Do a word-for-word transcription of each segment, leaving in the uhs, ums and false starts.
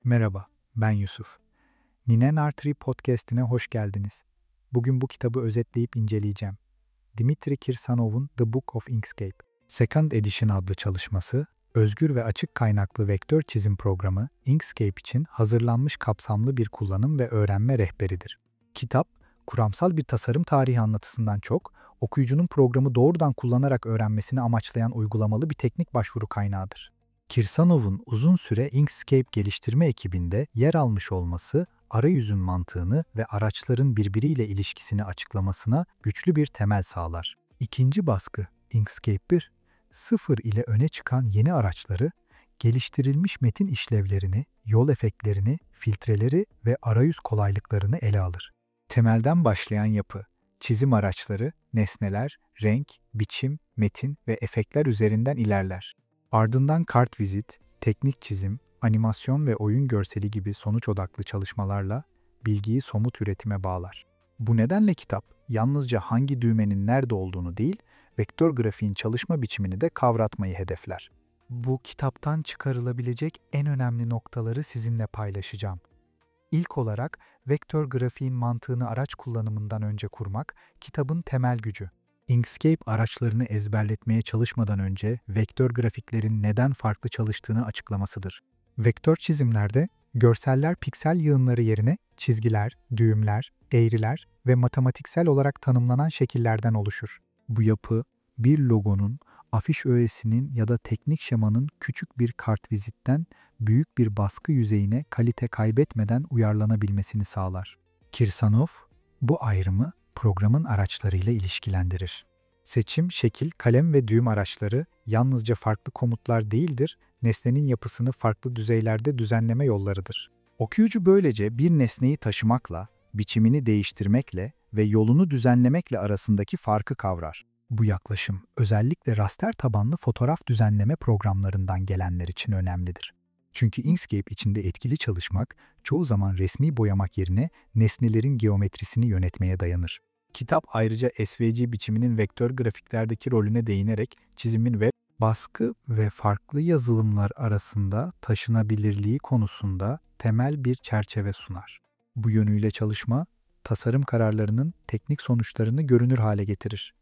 Merhaba, ben Yusuf. Ninen Artri Podcast'ine hoş geldiniz. Bugün bu kitabı özetleyip inceleyeceğim. Dmitri Kirsanov'un The Book of Inkscape, Second Edition adlı çalışması, özgür ve açık kaynaklı vektör çizim programı Inkscape için hazırlanmış kapsamlı bir kullanım ve öğrenme rehberidir. Kitap, kuramsal bir tasarım tarihi anlatısından çok, okuyucunun programı doğrudan kullanarak öğrenmesini amaçlayan uygulamalı bir teknik başvuru kaynağıdır. Kirsanov'un uzun süre Inkscape geliştirme ekibinde yer almış olması, arayüzün mantığını ve araçların birbiriyle ilişkisini açıklamasına güçlü bir temel sağlar. İkinci baskı, Inkscape bir, sıfır ile öne çıkan yeni araçları, geliştirilmiş metin işlevlerini, yol efektlerini, filtreleri ve arayüz kolaylıklarını ele alır. Temelden başlayan yapı, çizim araçları, nesneler, renk, biçim, metin ve efektler üzerinden ilerler. Ardından kartvizit, teknik çizim, animasyon ve oyun görseli gibi sonuç odaklı çalışmalarla bilgiyi somut üretime bağlar. Bu nedenle kitap, yalnızca hangi düğmenin nerede olduğunu değil, vektör grafiğin çalışma biçimini de kavratmayı hedefler. Bu kitaptan çıkarılabilecek en önemli noktaları sizinle paylaşacağım. İlk olarak, vektör grafiğin mantığını araç kullanımından önce kurmak, kitabın temel gücü. Inkscape araçlarını ezberletmeye çalışmadan önce vektör grafiklerin neden farklı çalıştığını açıklamasıdır. Vektör çizimlerde görseller piksel yığınları yerine çizgiler, düğümler, eğriler ve matematiksel olarak tanımlanan şekillerden oluşur. Bu yapı, bir logonun, afiş öğesinin ya da teknik şemanın küçük bir kartvizitten büyük bir baskı yüzeyine kalite kaybetmeden uyarlanabilmesini sağlar. Kirsanov, bu ayrımı programın araçlarıyla ilişkilendirir. Seçim, şekil, kalem ve düğüm araçları yalnızca farklı komutlar değildir, nesnenin yapısını farklı düzeylerde düzenleme yollarıdır. Okuyucu böylece bir nesneyi taşımakla, biçimini değiştirmekle ve yolunu düzenlemekle arasındaki farkı kavrar. Bu yaklaşım özellikle raster tabanlı fotoğraf düzenleme programlarından gelenler için önemlidir. Çünkü Inkscape içinde etkili çalışmak, çoğu zaman resmi boyamak yerine nesnelerin geometrisini yönetmeye dayanır. Kitap ayrıca S V G biçiminin vektör grafiklerdeki rolüne değinerek çizimin ve baskı ve farklı yazılımlar arasında taşınabilirliği konusunda temel bir çerçeve sunar. Bu yönüyle çalışma, tasarım kararlarının teknik sonuçlarını görünür hale getirir.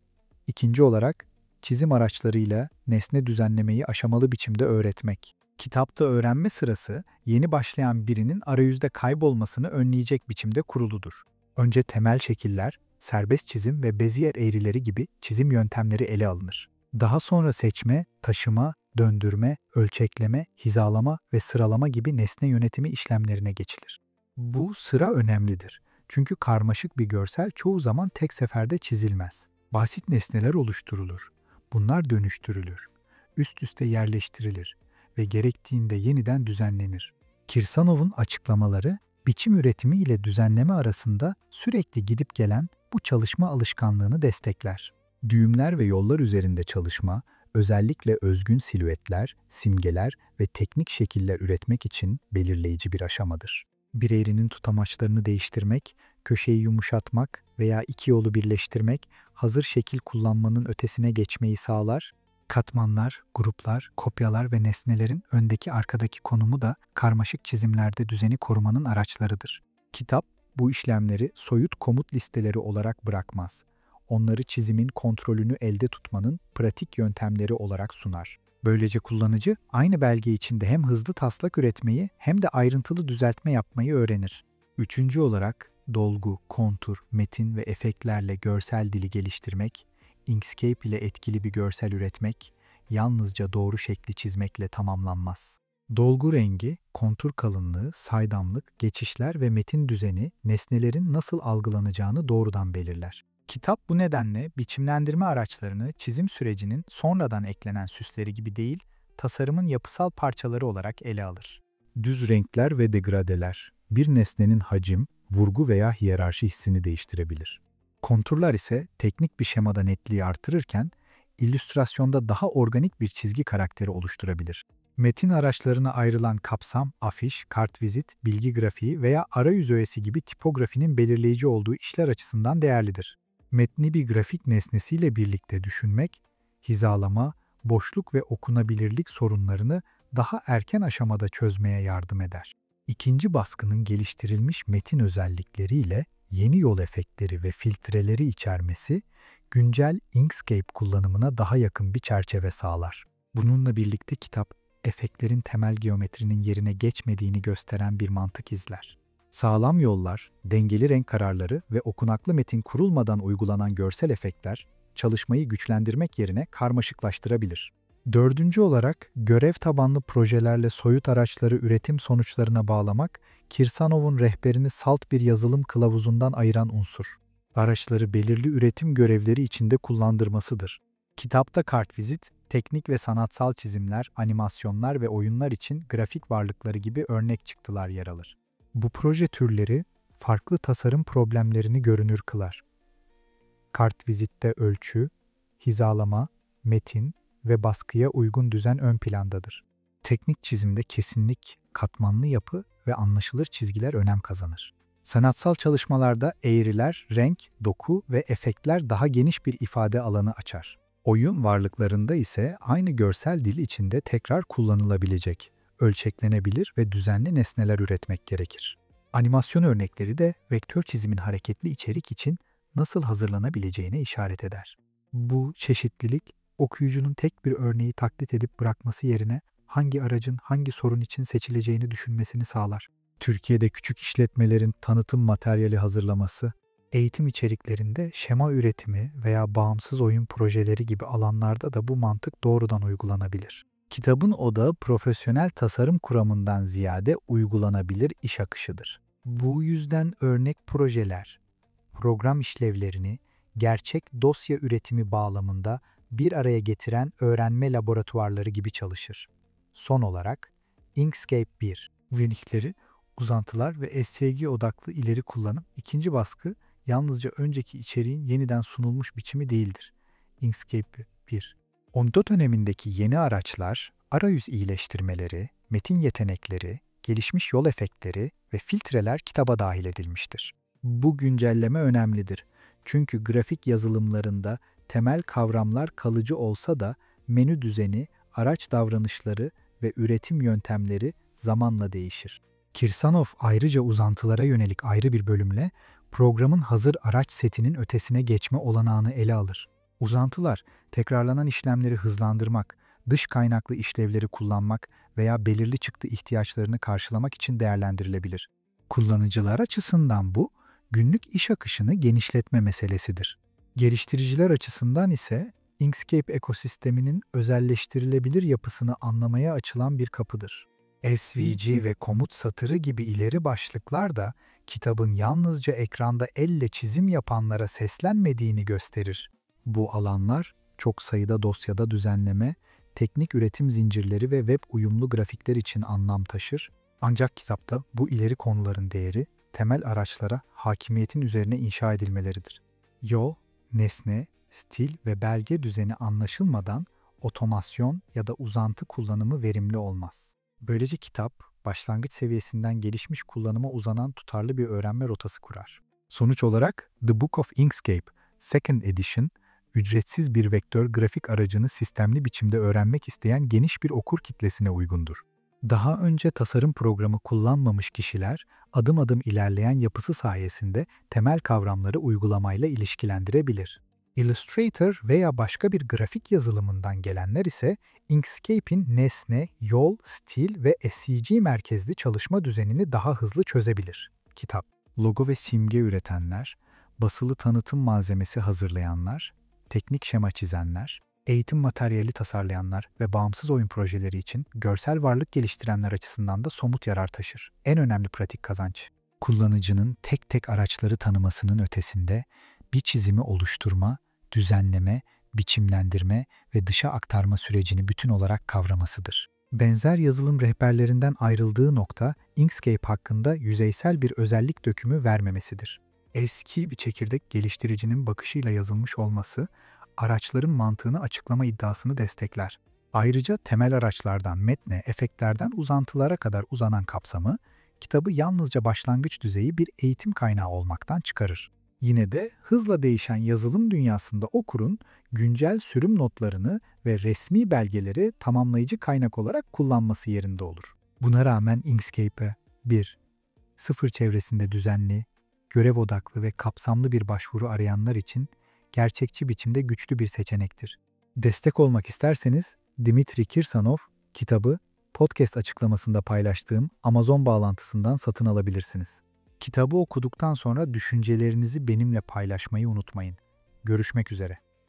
İkinci olarak, çizim araçlarıyla nesne düzenlemeyi aşamalı biçimde öğretmek. Kitapta öğrenme sırası, yeni başlayan birinin arayüzde kaybolmasını önleyecek biçimde kuruludur. Önce temel şekiller, serbest çizim ve Bezier eğrileri gibi çizim yöntemleri ele alınır. Daha sonra seçme, taşıma, döndürme, ölçekleme, hizalama ve sıralama gibi nesne yönetimi işlemlerine geçilir. Bu sıra önemlidir. Çünkü karmaşık bir görsel çoğu zaman tek seferde çizilmez. Basit nesneler oluşturulur. Bunlar dönüştürülür. Üst üste yerleştirilir ve gerektiğinde yeniden düzenlenir. Kirsanov'un açıklamaları, biçim üretimi ile düzenleme arasında sürekli gidip gelen bu çalışma alışkanlığını destekler. Düğümler ve yollar üzerinde çalışma, özellikle özgün silüetler, simgeler ve teknik şekiller üretmek için belirleyici bir aşamadır. Bir eğrinin tutamaçlarını değiştirmek, köşeyi yumuşatmak veya iki yolu birleştirmek, hazır şekil kullanmanın ötesine geçmeyi sağlar. Katmanlar, gruplar, kopyalar ve nesnelerin öndeki arkadaki konumu da karmaşık çizimlerde düzeni korumanın araçlarıdır. Kitap, bu işlemleri soyut komut listeleri olarak bırakmaz. Onları çizimin kontrolünü elde tutmanın pratik yöntemleri olarak sunar. Böylece kullanıcı aynı belge içinde hem hızlı taslak üretmeyi hem de ayrıntılı düzeltme yapmayı öğrenir. Üçüncü olarak, dolgu, kontur, metin ve efektlerle görsel dili geliştirmek, Inkscape ile etkili bir görsel üretmek, yalnızca doğru şekli çizmekle tamamlanmaz. Dolgu rengi, kontur kalınlığı, saydamlık, geçişler ve metin düzeni nesnelerin nasıl algılanacağını doğrudan belirler. Kitap bu nedenle biçimlendirme araçlarını çizim sürecinin sonradan eklenen süsleri gibi değil, tasarımın yapısal parçaları olarak ele alır. Düz renkler ve degradeler, bir nesnenin hacim, vurgu veya hiyerarşi hissini değiştirebilir. Konturlar ise teknik bir şemada netliği artırırken, illüstrasyonda daha organik bir çizgi karakteri oluşturabilir. Metin araçlarına ayrılan kapsam, afiş, kartvizit, bilgi grafiği veya arayüz öğesi gibi tipografinin belirleyici olduğu işler açısından değerlidir. Metni bir grafik nesnesiyle birlikte düşünmek, hizalama, boşluk ve okunabilirlik sorunlarını daha erken aşamada çözmeye yardım eder. İkinci baskının geliştirilmiş metin özellikleriyle yeni yol efektleri ve filtreleri içermesi, güncel Inkscape kullanımına daha yakın bir çerçeve sağlar. Bununla birlikte kitap, efektlerin temel geometrinin yerine geçmediğini gösteren bir mantık izler. Sağlam yollar, dengeli renk kararları ve okunaklı metin kurulmadan uygulanan görsel efektler, çalışmayı güçlendirmek yerine karmaşıklaştırabilir. Dördüncü olarak, görev tabanlı projelerle soyut araçları üretim sonuçlarına bağlamak, Kirsanov'un rehberini salt bir yazılım kılavuzundan ayıran unsur. Araçları belirli üretim görevleri içinde kullandırmasıdır. Kitapta kartvizit, teknik ve sanatsal çizimler, animasyonlar ve oyunlar için grafik varlıkları gibi örnek çıktılar yer alır. Bu proje türleri, farklı tasarım problemlerini görünür kılar. Kartvizitte ölçü, hizalama, metin ve baskıya uygun düzen ön plandadır. Teknik çizimde kesinlik, katmanlı yapı ve anlaşılır çizgiler önem kazanır. Sanatsal çalışmalarda eğriler, renk, doku ve efektler daha geniş bir ifade alanı açar. Oyun varlıklarında ise aynı görsel dil içinde tekrar kullanılabilecek, ölçeklenebilir ve düzenli nesneler üretmek gerekir. Animasyon örnekleri de vektör çizimin hareketli içerik için nasıl hazırlanabileceğine işaret eder. Bu çeşitlilik, okuyucunun tek bir örneği taklit edip bırakması yerine hangi aracın hangi sorun için seçileceğini düşünmesini sağlar. Türkiye'de küçük işletmelerin tanıtım materyali hazırlaması, eğitim içeriklerinde şema üretimi veya bağımsız oyun projeleri gibi alanlarda da bu mantık doğrudan uygulanabilir. Kitabın odağı profesyonel tasarım kuramından ziyade uygulanabilir iş akışıdır. Bu yüzden örnek projeler, program işlevlerini gerçek dosya üretimi bağlamında bir araya getiren öğrenme laboratuvarları gibi çalışır. Son olarak Inkscape bir, Winnikleri, uzantılar ve S V G odaklı ileri kullanım ikinci baskı yalnızca önceki içeriğin yeniden sunulmuş biçimi değildir. Inkscape bir. Onda dönemindeki yeni araçlar, arayüz iyileştirmeleri, metin yetenekleri, gelişmiş yol efektleri ve filtreler kitaba dahil edilmiştir. Bu güncelleme önemlidir. Çünkü grafik yazılımlarında temel kavramlar kalıcı olsa da menü düzeni, araç davranışları ve üretim yöntemleri zamanla değişir. Kirsanov ayrıca uzantılara yönelik ayrı bir bölümle programın hazır araç setinin ötesine geçme olanağını ele alır. Uzantılar, tekrarlanan işlemleri hızlandırmak, dış kaynaklı işlevleri kullanmak veya belirli çıktı ihtiyaçlarını karşılamak için değerlendirilebilir. Kullanıcılar açısından bu, günlük iş akışını genişletme meselesidir. Geliştiriciler açısından ise Inkscape ekosisteminin özelleştirilebilir yapısını anlamaya açılan bir kapıdır. S V G ve komut satırı gibi ileri başlıklar da kitabın yalnızca ekranda elle çizim yapanlara seslenmediğini gösterir. Bu alanlar çok sayıda dosyada düzenleme, teknik üretim zincirleri ve web uyumlu grafikler için anlam taşır. Ancak kitapta bu ileri konuların değeri temel araçlara hakimiyetin üzerine inşa edilmeleridir. Yol, nesne, stil ve belge düzeni anlaşılmadan otomasyon ya da uzantı kullanımı verimli olmaz. Böylece kitap, başlangıç seviyesinden gelişmiş kullanıma uzanan tutarlı bir öğrenme rotası kurar. Sonuç olarak The Book of Inkscape Second Edition, ücretsiz bir vektör grafik aracını sistemli biçimde öğrenmek isteyen geniş bir okur kitlesine uygundur. Daha önce tasarım programı kullanmamış kişiler, adım adım ilerleyen yapısı sayesinde temel kavramları uygulamayla ilişkilendirebilir. Illustrator veya başka bir grafik yazılımından gelenler ise Inkscape'in nesne, yol, stil ve S V G merkezli çalışma düzenini daha hızlı çözebilir. Kitap, logo ve simge üretenler, basılı tanıtım malzemesi hazırlayanlar, teknik şema çizenler, eğitim materyali tasarlayanlar ve bağımsız oyun projeleri için görsel varlık geliştirenler açısından da somut yarar taşır. En önemli pratik kazanç, kullanıcının tek tek araçları tanımasının ötesinde bir çizimi oluşturma, düzenleme, biçimlendirme ve dışa aktarma sürecini bütün olarak kavramasıdır. Benzer yazılım rehberlerinden ayrıldığı nokta, Inkscape hakkında yüzeysel bir özellik dökümü vermemesidir. Eski bir çekirdek geliştiricinin bakışıyla yazılmış olması, araçların mantığını açıklama iddiasını destekler. Ayrıca temel araçlardan metne, efektlerden uzantılara kadar uzanan kapsamı, kitabı yalnızca başlangıç düzeyi bir eğitim kaynağı olmaktan çıkarır. Yine de hızla değişen yazılım dünyasında okurun güncel sürüm notlarını ve resmi belgeleri tamamlayıcı kaynak olarak kullanması yerinde olur. Buna rağmen Inkscape'e bir sıfır çevresinde düzenli, görev odaklı ve kapsamlı bir başvuru arayanlar için gerçekçi biçimde güçlü bir seçenektir. Destek olmak isterseniz Dmitri Kirsanov kitabı podcast açıklamasında paylaştığım Amazon bağlantısından satın alabilirsiniz. Kitabı okuduktan sonra düşüncelerinizi benimle paylaşmayı unutmayın. Görüşmek üzere.